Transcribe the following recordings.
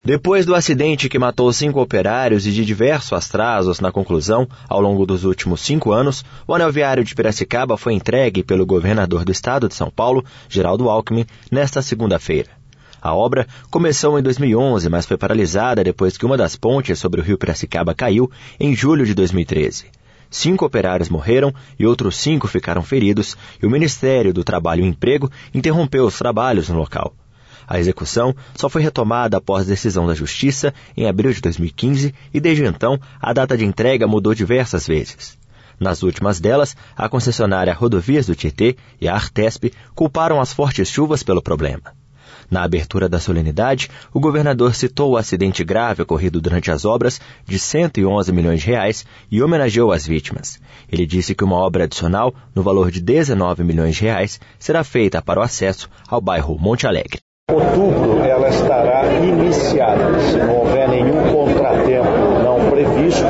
Depois do acidente que matou 5 operários e de diversos atrasos na conclusão ao longo dos últimos 5 anos, o anel viário de Piracicaba foi entregue pelo governador do estado de São Paulo, Geraldo Alckmin, nesta segunda-feira. A obra começou em 2011, mas foi paralisada depois que uma das pontes sobre o rio Piracicaba caiu em julho de 2013. 5 operários morreram e outros 5 ficaram feridos, e o Ministério do Trabalho e Emprego interrompeu os trabalhos no local. A execução só foi retomada após decisão da Justiça em abril de 2015 e, desde então, a data de entrega mudou diversas vezes. Nas últimas delas, a concessionária Rodovias do Tietê e a Artesp culparam as fortes chuvas pelo problema. Na abertura da solenidade, o governador citou o acidente grave ocorrido durante as obras de R$111 milhões e homenageou as vítimas. Ele disse que uma obra adicional, no valor de R$19 milhões, será feita para o acesso ao bairro Monte Alegre. Outubro ela estará iniciada. Se não houver nenhum contratempo não previsto,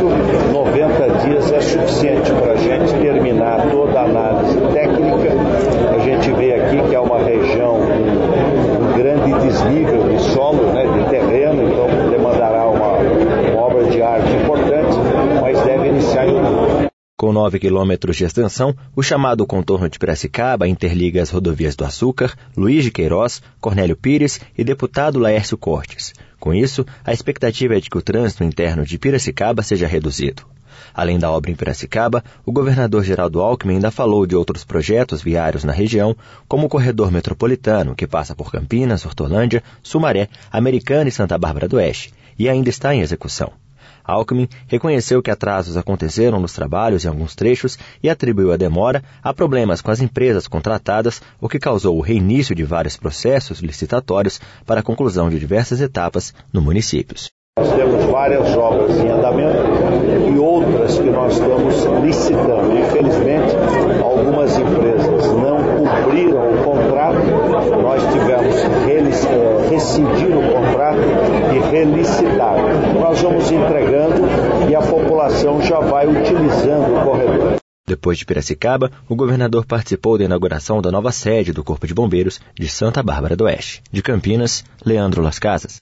90 dias é suficiente para a gente terminar toda a análise técnica. A gente vê aqui que é uma região com grande desnível de solo, de terreno, então demandará uma obra de arte importante, mas deve iniciar em outubro. Com 9 quilômetros de extensão, o chamado contorno de Piracicaba interliga as rodovias do Açúcar, Luiz de Queiroz, Cornélio Pires e deputado Laércio Cortes. Com isso, a expectativa é de que o trânsito interno de Piracicaba seja reduzido. Além da obra em Piracicaba, o governador Geraldo Alckmin ainda falou de outros projetos viários na região, como o corredor metropolitano, que passa por Campinas, Hortolândia, Sumaré, Americana e Santa Bárbara do Oeste, e ainda está em execução. Alckmin reconheceu que atrasos aconteceram nos trabalhos em alguns trechos e atribuiu a demora a problemas com as empresas contratadas, o que causou o reinício de vários processos licitatórios para a conclusão de diversas etapas no município. Nós temos várias obras em andamento e outras que nós estamos licitando. Infelizmente, algumas empresas não cumpriram o contrato, nós tivemos que rescindir o contrato e relicitar. Nós vamos entregando e a população já vai utilizando o corredor. Depois de Piracicaba, o governador participou da inauguração da nova sede do Corpo de Bombeiros de Santa Bárbara do Oeste. De Campinas, Leandro Las Casas.